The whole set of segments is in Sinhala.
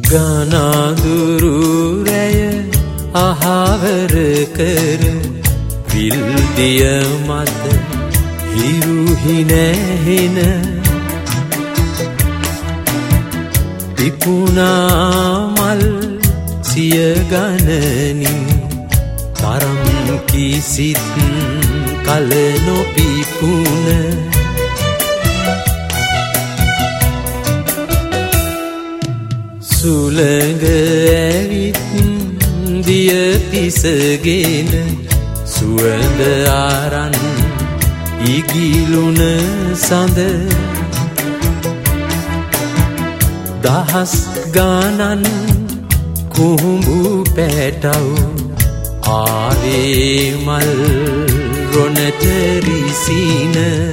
ගානාදුරු රැය අහවර කර විල්දිය මත හිරුහිනැහෙන පිපුණා මල් සිය ගණනින් තරම් කිසිත් කල නොපිපුණ සුළඟ ඇවිත් දිය පිසගෙන සුවඳ ආරන් ඉගිලුණ සඳ දහස් ගානන් කුහුඹු පැටව් ආවේ මල් රොනට රිසින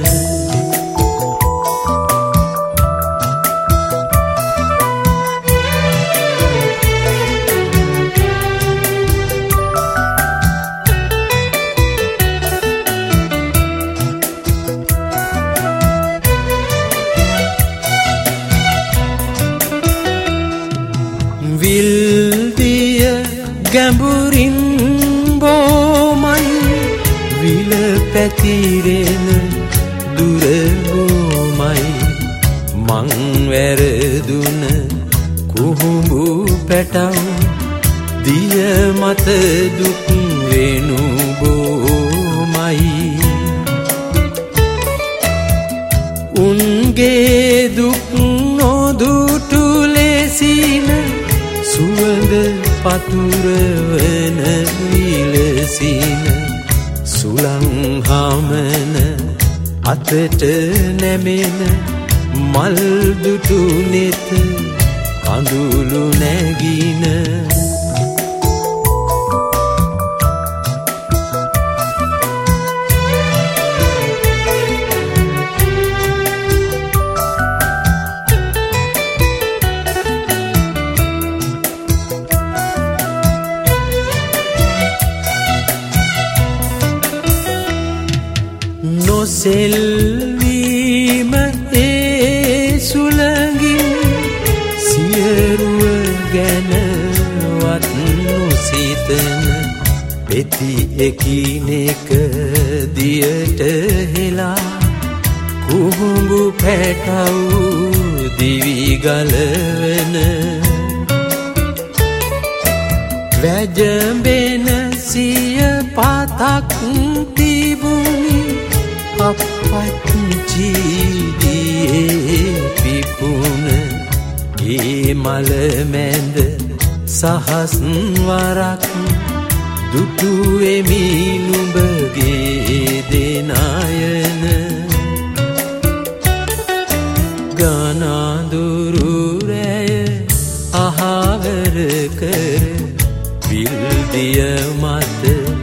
විල්දිය ගැඹුරින් බෝමයි විල පැතිරෙන දුරබෝමයි මං වැරදුන කුහුඹු පැටව් දිය මත දුක් වෙනු බෝමයි උන්ගේ දුක් නොදුටු ලෙසින සුවඳ පතුරවන විලසින සුළං හමන අතට නැමෙන මල් දුටු නෙත කඳුළු නැගින නොසෙල්වීම ඒ සුළඟින් සියරුව ගැනවත් නොසිතන පෙති එකිනෙක දියට හෙලා කුහුඹු පැටව් දිවි ගලවන වැජඹෙන සිය පතක් තිබුණි අපච්චිදියේ පිපුණ ඒ මල මැද සහස් වරක් දුටුවෙමි නුඹගේ දෙනයන ගානාදුරු රැය අහවර කර විල්දිය මත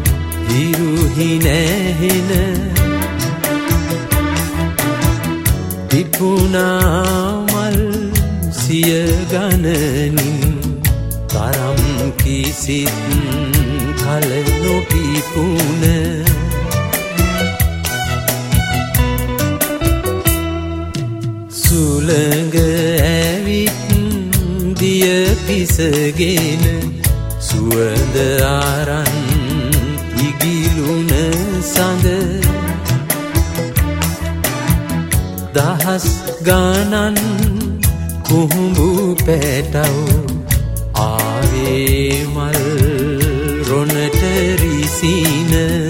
හිරුහිනැහෙන පිපුණා මල් සිය ගණනින් තරම් කිසිත් කල නොපිපුණ සුළඟ ඇවිත් දිය පිසගෙන සුවඳ ආරන් ඉගිලුණ සඳ දහස් ගානන් කුහුඹු පැටව් ආවේ මල් රොනට රිසින